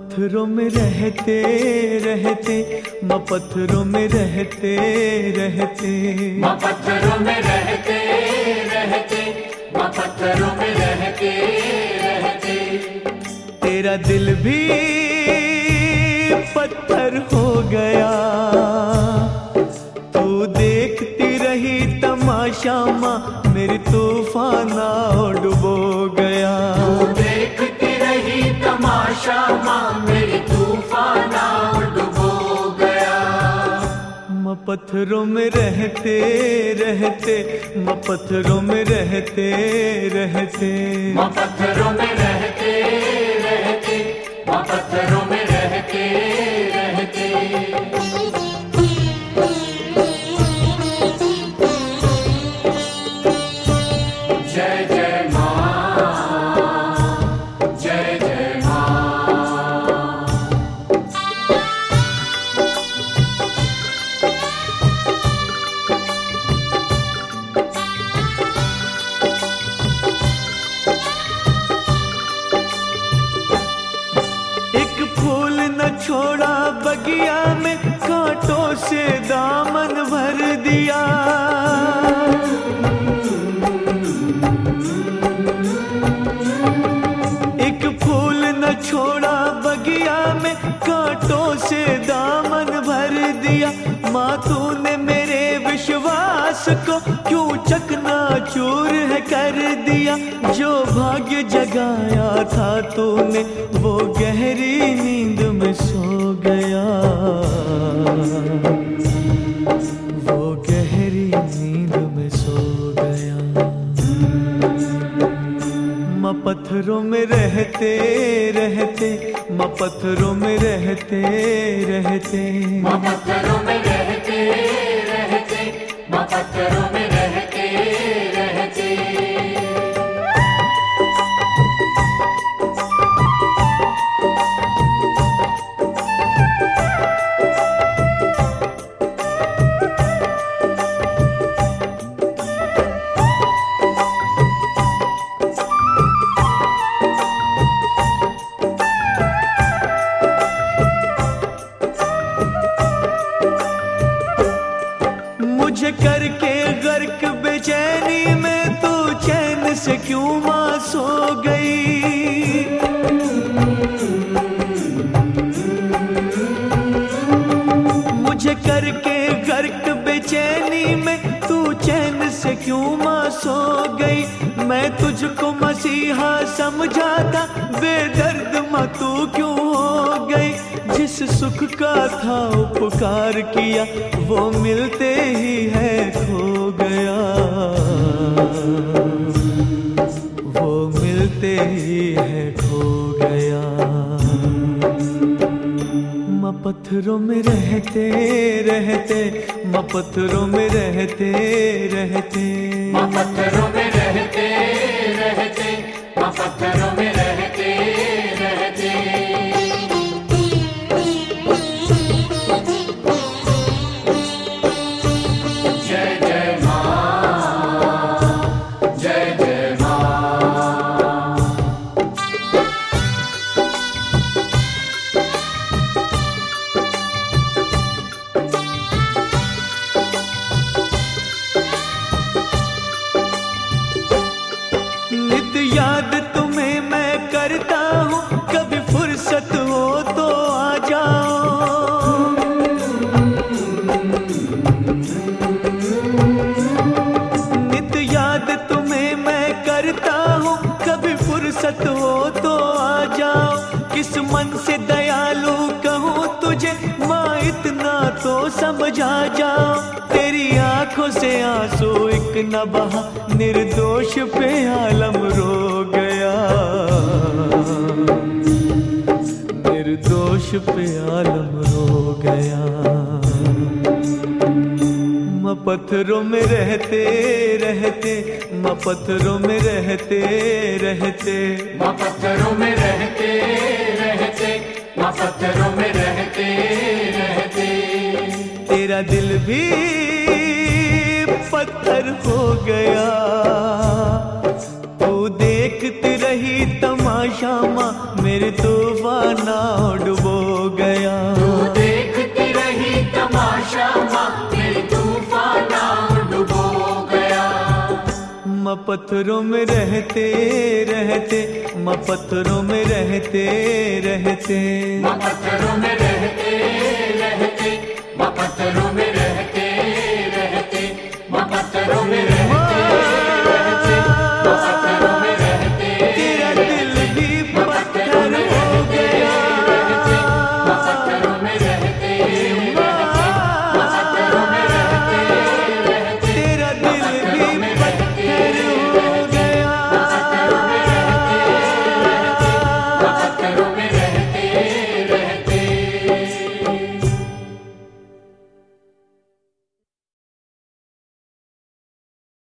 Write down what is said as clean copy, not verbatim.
पत्थरों में रहते रहते, माँ पत्थरों में रहते रहते, माँ पत्थरों में रहते रहते, माँ पत्थरों में रहते रहते, तेरा दिल भी पत्थर हो गया। तू देखती रही तमाशा माँ, मेरी तूफान डुबो गया। तू देखती रही तमाशा माँ, मेरी तूफान डुबो गया। माँ पत्थरों में रहते रहते, माँ पत्थरों में रहते रहते, माँ पत्थरों में रहते रहते, माँ पत्थरों में रहते रहते। जय जय माँ, जय जय माँ। एक फूल न छोड़ा बगिया में, कांटों से दामन भर दिया। एक फूल न छोड़ा बगिया में, कांटों से दामन भर दिया। माँ तूने मेरे विश्वास को क्यों चकनाचूर है कर दिया। जो भाग्य जगाया था तूने, वो गहरी नींद में सो गया। वो गहरी नींद में सो गया। माँ पत्थरों में रहते रहते, माँ पत्थरों में रहते रहते, माँ पत्थरों में रहते रहते, माँ पत्थरों में रहते रहते। मुझे करके गर्क बेचैनी में, तू चैन से क्यों माँ सो गई। मुझे करके गर्क बेचैनी में, तू चैन से क्यों माँ सो गई। मैं तुझको मसीहा समझा था, बेदर्द माँ तू क्यों हो गई। जिस सुख का था उपकार किया, वो मिलते ही है खो गया। वो मिलते ही है खो गया। माँ पत्थरों में रहते रहते, माँ पत्थरों में रहते रहते, माँ पत्थरों में रहते रहते, माँ पत्थरों में रहते रहते। जय जय माँ, जय जय माँ। नित याद तुम्हें मैं करता हूँ, कभी फुर्सत हो तो आ जाओ। नित याद तुम्हें मैं करता हूँ, कभी फुर्सत हो तो आ जाओ। किस मन से दयालु कहूँ तुझे माँ, इतना तो समझा जाओ। तेरी आंखों से आंसू एक न बहा, निर्दोष पे आलम रो गया। निर्दोष पे आलम रो गया। माँ पत्थरों में रहते रहते, माँ पत्थरों में रहते रहते, माँ पत्थरों में रहते रहते, माँ पत्थरों में रहते रहते। तेरा दिल भी पत्थर हो गया। तू देखती रही तमाशा माँ, मेरे तूफान तूफाना डुबो गया। तू देखती रही तमाशा माँ, फिर तूफाना डुबो गया। माँ पत्थरों में रहते रहते, माँ पत्थरों में रहते रहते, माँ पत्थरों में